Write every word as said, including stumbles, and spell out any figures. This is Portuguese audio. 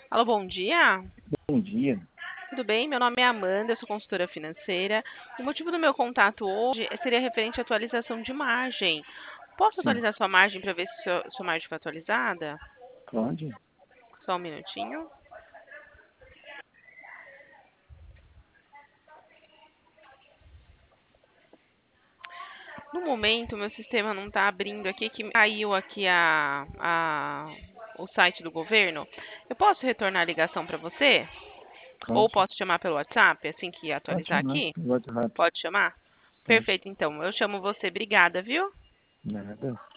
Alô, bom dia. Bom dia. Tudo bem? Meu nome é Amanda, eu sou consultora financeira. O motivo do meu contato hoje seria referente à atualização de margem. Posso Sim, atualizar sua margem para ver se sua, sua margem foi atualizada? pode? Só um minutinho. No momento, meu sistema não está abrindo aqui, que caiu aqui a, a- o site do governo. Eu posso retornar a ligação para você? Ou Pode. posso chamar pelo WhatsApp, assim que Pode atualizar chamar. aqui? No WhatsApp. Pode chamar? Pode. Perfeito, então. Eu chamo você. Obrigada, viu? Nada.